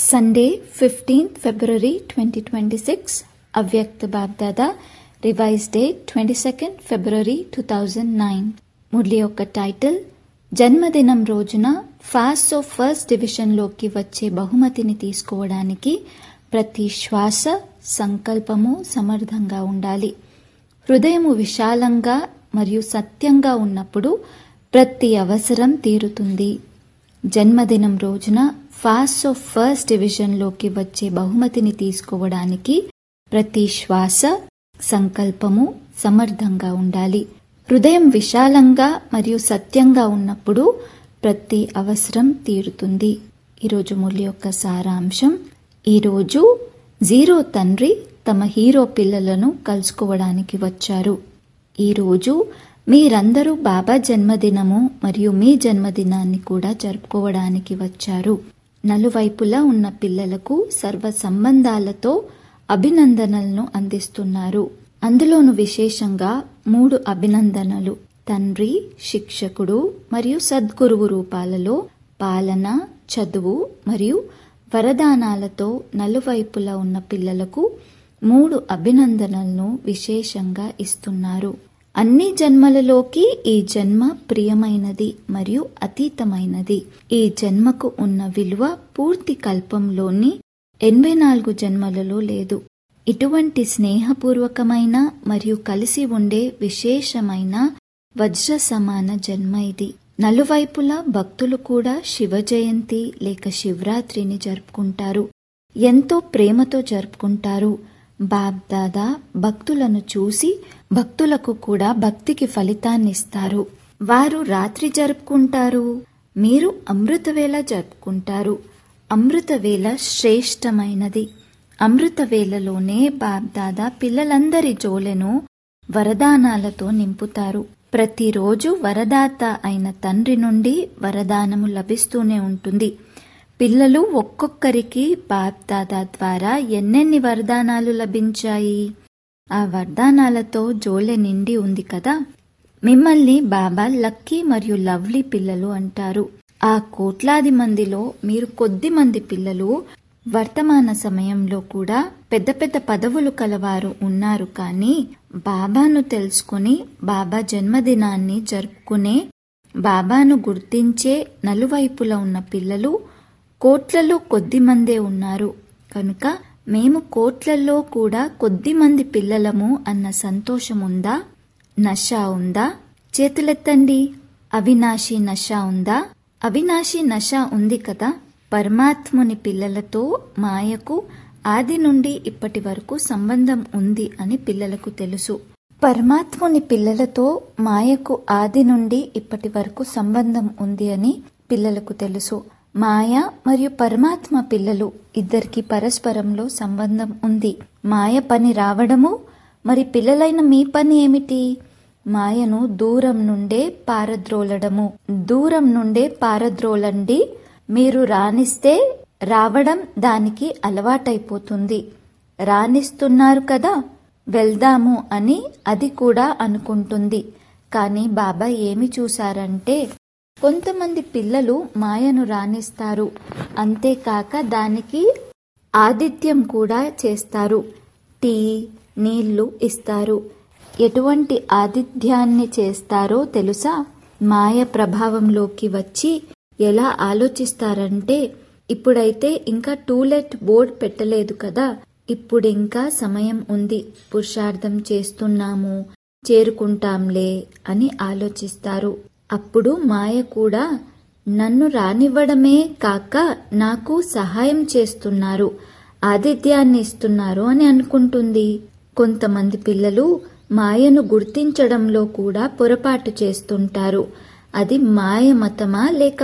Sunday, 15th February 2026, Avyakt Bapdada, revise date 22nd February 2009. Murli యొక్క title, జన్మదినం రోజున ఫాస్ట్ ఆఫ్ ఫస్ట్ డివిజన్లోకి వచ్చే బహుమతిని తీసుకోవడానికి ప్రతి శ్వాస, సంకల్పము సమర్థంగా ఉండాలి. హృదయము విశాలంగా మరియు సత్యంగా ఉన్నప్పుడు ప్రతి అవసరం తీరుతుంది. జన్మదినం రోజున ఫాస్ట్ ఆఫ్ ఫస్ట్ డివిజన్లోకి వచ్చే బహుమతిని తీసుకోవడానికి ప్రతి శ్వాస, సంకల్పము సమర్థంగా ఉండాలి. హృదయం విశాలంగా మరియు సత్యంగా ఉన్నప్పుడు ప్రతి అవసరం తీరుతుంది. ఈరోజు మురళి యొక్క సారాంశం, ఈరోజు జీరో తండ్రి తమ హీరో పిల్లలను కలుసుకోవడానికి వచ్చారు. ఈరోజు మీరందరూ బాబా జన్మదినము మరియు మీ జన్మదినాన్ని కూడా జరుపుకోవడానికి వచ్చారు. నలువైపులా ఉన్న పిల్లలకు సర్వ సంబంధాలతో అభినందనలను అందిస్తున్నారు. అందులోను విశేషంగా 3 అభినందనలు తండ్రి, శిక్షకుడు మరియు సద్గురువు రూపాలలో పాలన, చదువు మరియు వరదానాలతో నలువైపులా ఉన్న పిల్లలకు 3 అభినందనలను విశేషంగా ఇస్తున్నారు. అన్ని జన్మలలోకి ఈ జన్మ ప్రియమైనది మరియు అతీతమైనది. ఈ జన్మకు ఉన్న విలువ పూర్తి కల్పంలోని 84 జన్మలలో లేదు. ఇటువంటి స్నేహపూర్వకమైన మరియు కలిసి ఉండే విశేషమైన వజ్ర సమాన జన్మ ఇది. నలువైపులా భక్తులు కూడా శివ జయంతి లేక శివరాత్రిని జరుపుకుంటారు. ఎంతో ప్రేమతో జరుపుకుంటారు. బాబ్దాదా భక్తులను చూసి భక్తులకు కూడా భక్తికి ఫలితాన్నిస్తారు. వారు రాత్రి జరుపుకుంటారు, మీరు అమృతవేళ జరుపుకుంటారు. అమృతవేళ శ్రేష్టమైనది. అమృతవేళలోనే బాబ్దాదా పిల్లలందరి జోలెను వరదానాలతో నింపుతారు. ప్రతిరోజు వరదాత అయిన తండ్రి నుండి వరదానము లభిస్తూనే ఉంటుంది. పిల్లలు ఒక్కొక్కరికి బాబ్దాదా ద్వారా ఎన్నెన్ని వరదానాలు లభించాయి. ఆ వరదానాలతో జోలె నిండి ఉంది కదా. మిమ్మల్ని బాబా లక్కీ మరియు లవ్లీ పిల్లలు అంటారు. ఆ కోట్లాది మందిలో మీరు కొద్ది మంది పిల్లలు వర్తమాన సమయంలో కూడా పెద్ద పెద్ద పదవులు కలవారు ఉన్నారు. కానీ బాబాను తెలుసుకుని బాబా జన్మదినాన్ని జరుపుకునే, బాబాను గుర్తించే నలువైపులా ఉన్న పిల్లలు కోట్లలో కొద్ది మందే ఉన్నారు. కనుక మేము కోట్లలో కూడా కొద్ది మంది పిల్లలము అన్న సంతోషముందా? నష ఉందా? చేతులెత్తండి. అవినాశి నష ఉందా? అవినాశి నష ఉంది కదా. పరమాత్ముని పిల్లలతో మాయకు ఆది నుండి ఇప్పటి వరకు సంబంధం ఉంది అని పిల్లలకు తెలుసు. పరమాత్ముని పిల్లలతో మాయకు ఆది నుండి ఇప్పటి వరకు సంబంధం ఉంది అని పిల్లలకు తెలుసు. మాయ మరియు పరమాత్మ పిల్లలు ఇద్దరికి పరస్పరంలో సంబంధం ఉంది. మాయ పని రావడము, మరి పిల్లలైన మీ పని ఏమిటి? మాయను దూరం నుండే పారద్రోలడము. దూరం నుండే పారద్రోలండి. మీరు రానిస్తే రావడం దానికి అలవాటైపోతుంది. రానిస్తున్నారు కదా, వెళ్దాము అని అది కూడా అనుకుంటుంది. కానీ బాబా ఏమి చూశారంటే, కొంతమంది పిల్లలు మాయను రానిస్తారు, అంతేకాక దానికి ఆతిథ్యం కూడా చేస్తారు. టీ, నీళ్లు ఇస్తారు. ఎటువంటి ఆతిథ్యాన్ని చేస్తారో తెలుసా? మాయ ప్రభావంలోకి వచ్చి ఎలా ఆలోచిస్తారంటే, ఇప్పుడైతే ఇంకా టూలెట్ బోర్డ్ పెట్టలేదు కదా, ఇప్పుడింకా సమయం ఉంది, పురుషార్థం చేస్తున్నాము, చేరుకుంటాంలే అని ఆలోచిస్తారు. అప్పుడు మాయ కూడా నన్ను రానివ్వడమే కాక నాకు సహాయం చేస్తున్నారు, ఆతిథ్యాన్ని ఇస్తున్నారు అని అనుకుంటుంది. కొంతమంది పిల్లలు మాయను గుర్తించడంలో కూడా పొరపాటు చేస్తుంటారు. అది మాయ మతమా లేక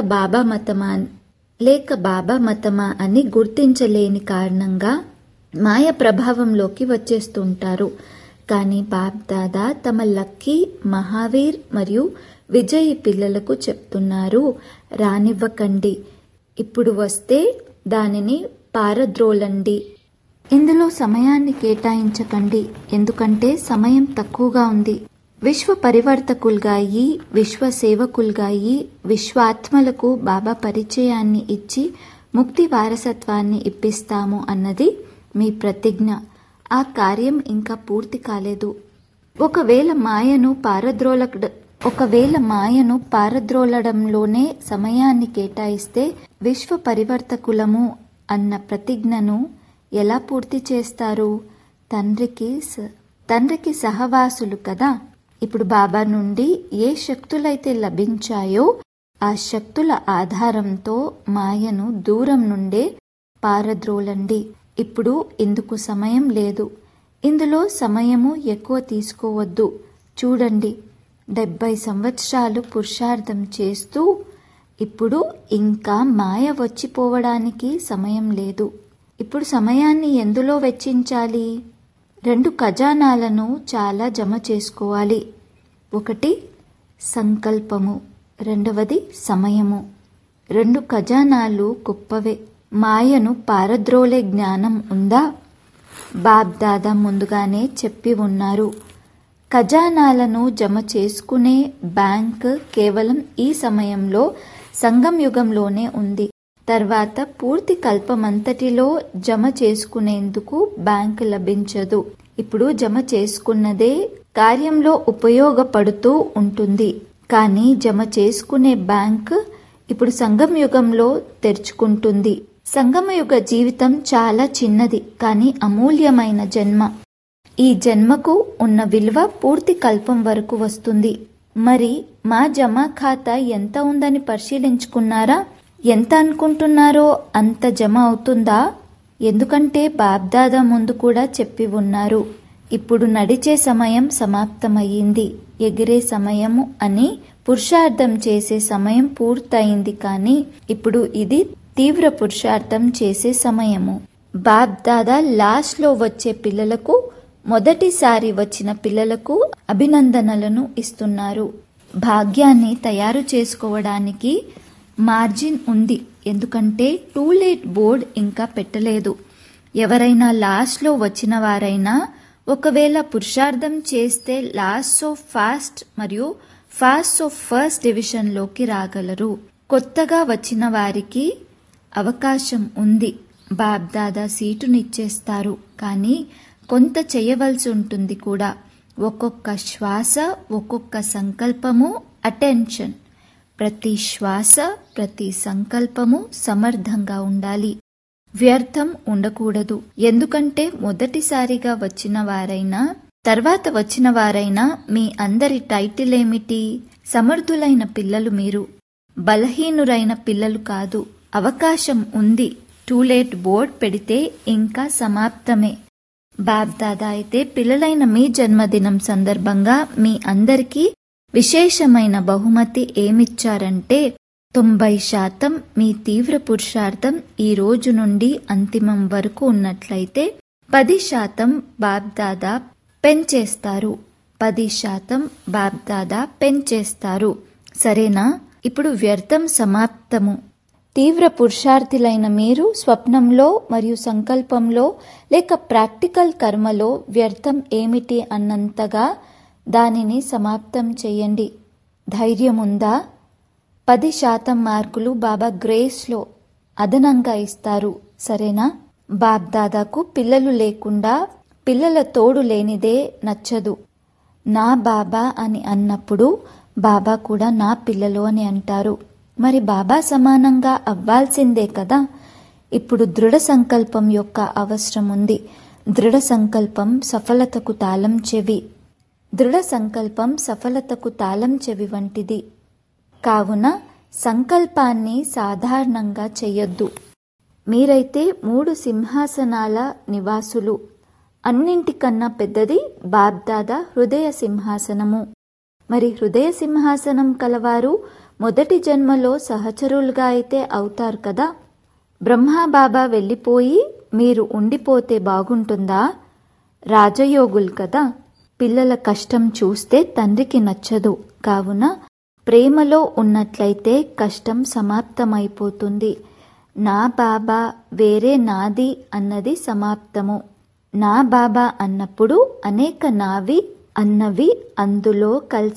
బాబా మతమా అని గుర్తించలేని కారణంగా మాయ ప్రభావంలోకి వచ్చేస్తుంటారు. కానీ బాబ్దాదా తమ లక్కీ, మహావీర్ మరియు విజయ్ పిల్లలకు చెప్తున్నారు, రానివ్వకండి. ఇప్పుడు వస్తే దానిని పారద్రోలండి. ఇందులో సమయాన్ని కేటాయించకండి, ఎందుకంటే సమయం తక్కువగా ఉంది. విశ్వ పరివర్తకులుగా అయ్యి, విశ్వ సేవకులుగా అయ్యి, విశ్వాత్మలకు బాబా పరిచయాన్ని ఇచ్చి ముక్తి వారసత్వాన్ని ఇప్పిస్తాము అన్నది మీ ప్రతిజ్ఞ. ఆ కార్యం ఇంకా పూర్తి కాలేదు. ఒకవేళ మాయను పారద్రోలడంలోనే సమయాన్ని కేటాయిస్తే విశ్వ పరివర్తకులము అన్న ప్రతిజ్ఞను ఎలా పూర్తి చేస్తారు? తండ్రికి సహవాసులు కదా. ఇప్పుడు బాబా నుండి ఏ శక్తులైతే లభించాయో ఆ శక్తుల ఆధారంతో మాయను దూరం నుండే పారద్రోలండి. ఇప్పుడు ఇందుకు సమయం లేదు. ఇందులో సమయము ఎక్కువ తీసుకోవద్దు. చూడండి, 70 సంవత్సరాలు పురుషార్థం చేస్తూ ఇప్పుడు ఇంకా మాయ వచ్చిపోవడానికి సమయం లేదు. ఇప్పుడు సమయాన్ని ఎందులో వెచ్చించాలి? 2 ఖజానాలను చాలా జమ చేసుకోవాలి. ఒకటి సంకల్పము, రెండవది సమయము. 2 ఖజానాలు గొప్పవే. మాయను పారద్రోలే జ్ఞానం ఉందా? బాబ్దాదా ముందుగానే చెప్పి ఉన్నారు. ఖజానాలను జమ చేసుకునే బ్యాంక్ కేవలం ఈ సమయంలో సంగం యుగంలోనే ఉంది. తర్వాత పూర్తి కల్పమంతటిలో జమ చేసుకునేందుకు బ్యాంక్ లభించదు. ఇప్పుడు జమ చేసుకున్నదే కార్యంలో ఉపయోగపడుతూ ఉంటుంది. కానీ జమ చేసుకునే బ్యాంక్ ఇప్పుడు సంగం యుగంలో తెరుచుకుంటుంది. సంగమయుగ జీవితం చాలా చిన్నది కానీ అమూల్యమైన జన్మ. ఈ జన్మకు ఉన్న విలువ పూర్తి కల్పం వరకు వస్తుంది. మరి మా జమా ఖాతా ఎంత ఉందని పరిశీలించుకున్నారా? ఎంత అనుకుంటున్నారో అంత జమ అవుతుందా? ఎందుకంటే బాబ్దాదా ముందు కూడా చెప్పి ఉన్నారు, ఇప్పుడు నడిచే సమయం సమాప్తమయ్యింది, ఎగిరే సమయము అని. పురుషార్థం చేసే సమయం పూర్తయింది. కానీ ఇప్పుడు ఇది తీవ్ర పురుషార్థం చేసే సమయము. బాబ్దాదా లాస్ట్ లో వచ్చే పిల్లలకు, మొదటిసారి వచ్చిన పిల్లలకు అభినందనలను ఇస్తున్నారు. భాగ్యాన్ని తయారు చేసుకోవడానికి మార్జిన్ ఉంది. ఎందుకంటే టూ లేట్ బోర్డ్ ఇంకా పెట్టలేదు. ఎవరైనా లాస్ట్ లో వచ్చిన వారైనా ఒకవేళ పురుషార్థం చేస్తే లాస్ట్ ఆఫ్ ఫాస్ట్ మరియు ఫాస్ట్ ఆఫ్ ఫస్ట్ డివిజన్ లోకి రాగలరు. కొత్తగా వచ్చిన వారికి అవకాశం ఉంది. బాబ్దాదా సీటునిచ్చేస్తారు. కానీ కొంత చేయవలసి ఉంటుంది కూడా. ఒక్కొక్క శ్వాస, ఒక్కొక్క సంకల్పము అటెన్షన్. ప్రతి శ్వాస, ప్రతి సంకల్పము సమర్థంగా ఉండాలి. వ్యర్థం ఉండకూడదు. ఎందుకంటే మొదటిసారిగా వచ్చిన వారైనా తర్వాత వచ్చిన వారైనా మీ అందరి టైటిల్ ఏమిటి? సమర్థులైన పిల్లలు మీరు, బలహీనురైన పిల్లలు కాదు. అవకాశం ఉంది. టూ లేట్ బోర్డ్ పెడితే ఇంకా సమాప్తమే. బాబ్దాదా అయితే పిల్లలైన మీ జన్మదినం సందర్భంగా మీ అందరికీ విశేషమైన బహుమతి ఏమిచ్చారంటే 90% మీ తీవ్ర పురుషార్థం ఈ రోజు నుండి అంతిమం వరకు ఉన్నట్లయితే 10% బాబ్దాదా పెంచేస్తారు. 10% బాబ్దాదా పెంచేస్తారు. సరేనా? ఇప్పుడు వ్యర్థం సమాప్తము. తీవ్ర పురుషార్థులైన మీరు స్వప్నంలో మరియు సంకల్పంలో లేక ప్రాక్టికల్ కర్మలో వ్యర్థం ఏమిటి అన్నంతగా దానిని సమాప్తం చేయండి. ధైర్యం ఉందా? 10% మార్కులు బాబా గ్రేస్లో అదనంగా ఇస్తారు. సరేనా? బాబ్దాదాకు పిల్లలు లేకుండా, పిల్లల తోడు లేనిదే నచ్చదు. నా బాబా అని అన్నప్పుడు బాబా కూడా నా పిల్లలు అని అంటారు. మరి బాబా సమానంగా అవ్వాల్సిందే కదా. ఇప్పుడు దృఢ సంకల్పం యొక్క అవసరం ఉంది. దృఢ సంకల్పం సఫలతకు తాళం చెవి. దృఢ సంకల్పం సఫలతకు తాళం చెవి వంటిది. కావున సంకల్పాన్ని సాధారణంగా చెయ్యొద్దు. మీరైతే 3 సింహాసనాల నివాసులు. అన్నింటికన్నా పెద్దది బాబ్దాదా హృదయ సింహాసనము. మరి హృదయ సింహాసనం కలవారు మొదటి జన్మలో సహచరులుగా అయితే అవుతారు కదా. బ్రహ్మాబాబా వెళ్ళిపోయి మీరు ఉండిపోతే బాగుంటుందా? రాజయోగులు కదా. పిల్లల కష్టం చూస్తే తండ్రికి నచ్చదు. కావున ప్రేమలో ఉన్నట్లయితే కష్టం సమాప్తమైపోతుంది. నా బాబా వేరే నాది అన్నది సమాప్తము. నా బాబా అన్నప్పుడు అనేక నావి అన్నవి అందులో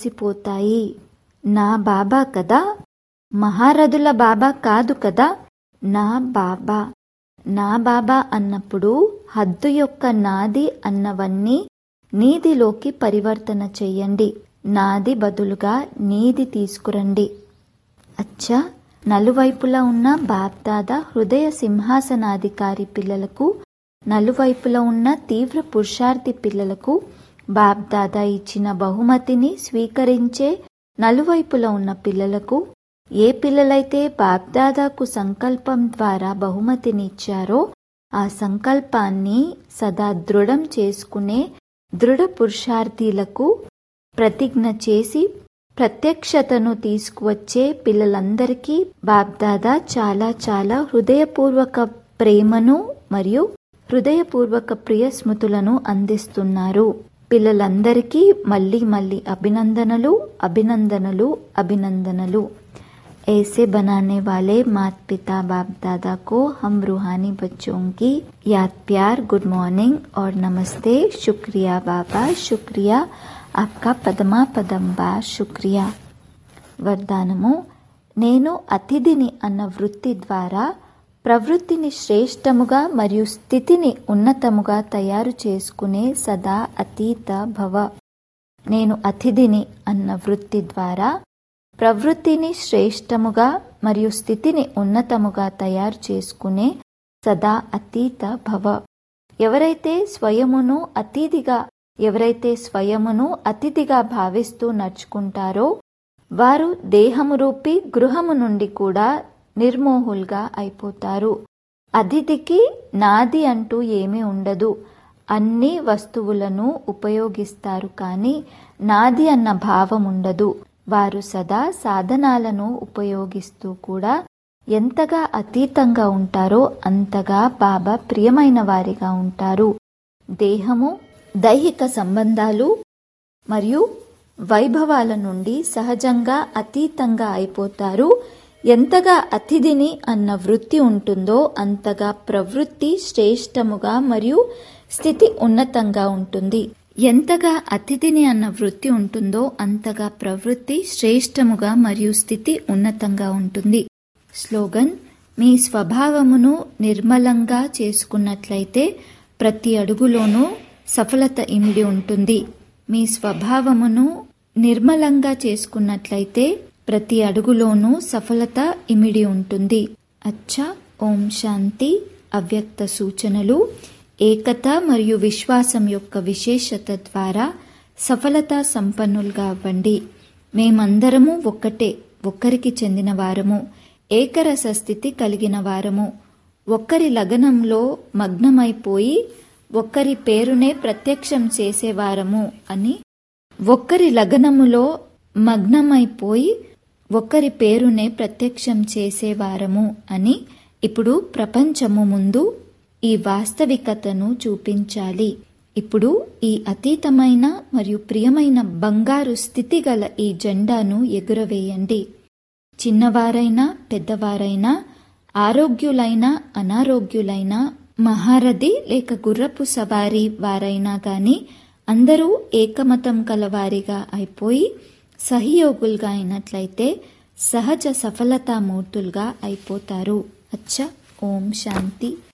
కలిసిపోతాయి. నా బాబా కదా, మహారథుల బాబా కాదు కదా. నా బాబా. నా బాబా అన్నప్పుడు హద్దు యొక్క నాది అన్నవన్నీ నీదిలోకి పరివర్తన చెయ్యండి. నాది బదులుగా నీది తీసుకురండి. అచ్చా, నలువైపులా ఉన్న బాప్దాదా హృదయ సింహాసనాధికారి పిల్లలకు, నలువైపులా ఉన్న తీవ్ర పురుషార్థి పిల్లలకు బాప్దాదా ఇచ్చిన బహుమతిని స్వీకరించే నలువైపులా ఉన్న పిల్లలకు, ఏ పిల్లలైతే బాప్దాదాకు సంకల్పం ద్వారా బహుమతిని ఇచ్చారో ఆ సంకల్పాన్ని సదా దృఢం చేసుకునే దృఢ పురుషార్థీలకు ప్రతిజ్ఞ చేసి ప్రత్యక్షతను తీసుకువచ్చే పిల్లలందరికీ బాప్దాదా చాలా చాలా హృదయపూర్వక ప్రేమను మరియు హృదయపూర్వక ప్రియ స్మృతులను అందిస్తున్నారు. పిల్లలందరికీ మళ్ళీ మళ్ళీ అభినందనలు, అభినందనలు, అభినందనలు. ऐसे बनाने वाले माता पिता बाप दादा को हम रूहानी बच्चों की याद, प्यार, गुड मॉर्निंग और नमस्ते. शुक्रिया बाबा, शुक्रिया आपका पदमा पदंबा, शुक्रिया. వరదానము: నేను అతిథిని అన్న వృత్తి ద్వారా ప్రవృత్తిని శ్రేష్టముగా మరియు స్థితిని ఉన్నతముగా తయారు చేసుకునే సదా అతీత భవ. నేను అతిథిని అన్న వృత్తి ద్వారా ప్రవృత్తిని శ్రేష్టముగా మరియు స్థితిని ఉన్నతముగా తయారు చేసుకునే సదా అతీత భవ. ఎవరైతే స్వయమును అతిథిగా భావిస్తూ నడుచుకుంటారో వారు దేహము రూపీ గృహము నుండి కూడా నిర్మోహులుగా అయిపోతారు. అతిథికి నాది అంటూ ఏమీ ఉండదు. అన్ని వస్తువులను ఉపయోగిస్తారు, కానీ నాది అన్న భావం ఉండదు. వారు సదా సాధనాలను ఉపయోగిస్తూ కూడా ఎంతగా అతీతంగా ఉంటారో అంతగా బాబా ప్రియమైన వారిగా ఉంటారు. దేహము, దైహిక సంబంధాలు మరియు వైభవాల నుండి సహజంగా అతీతంగా అయిపోతారు. ఎంతగా అతిథిని అన్న వృత్తి ఉంటుందో అంతగా ప్రవృత్తి శ్రేష్టముగా మరియు స్థితి ఉన్నతంగా ఉంటుంది. ఎంతగా అతిథిని అన్న వృత్తి ఉంటుందో అంతగా ప్రవృత్తి శ్రేష్టముగా మరియు స్థితి ఉన్నతంగా ఉంటుంది. స్లోగన్: మీ స్వభావమును నిర్మలంగా చేసుకున్నట్లయితే ప్రతి అడుగులోనూ సఫలత ఇమిడి ఉంటుంది. మీ స్వభావమును నిర్మలంగా చేసుకున్నట్లయితే ప్రతి అడుగులోనూ సఫలత ఇమిడి ఉంటుంది. అచ్చా, ఓం శాంతి. అవ్యక్త సూచనలు: ఏకత మరియు విశ్వాసం యొక్క విశేషత ద్వారా సఫలతా సంపన్నులుగా అవ్వండి. మేమందరము ఒక్కటే, ఒక్కరికి చెందిన వారము, ఏకరస స్థితి కలిగిన వారము. ఒక్కరి లగనంలో మగ్నమైపోయి ఒక్కరి పేరునే ప్రత్యక్షం చేసేవారము అని ఒక్కరి లగనములో మగ్నమైపోయి ఒక్కరి పేరునే ప్రత్యక్షం చేసేవారము అని ఇప్పుడు ప్రపంచము ముందు ఈ వాస్తవికతను చూపించాలి. ఇప్పుడు ఈ అతీతమైన మరియు ప్రియమైన బంగారు స్థితి గల ఈ జెండాను ఎగురవేయండి. చిన్నవారైనా పెద్దవారైనా, ఆరోగ్యులైనా అనారోగ్యులైనా, మహారథి లేక గుర్రపు సవారీ వారైనా గాని అందరూ ఏకమతం కలవారిగా అయిపోయి సహయోగులుగా అయినట్లయితే సహజ సఫలతామూర్తులుగా అయిపోతారు. అచ్చా, ఓం శాంతి.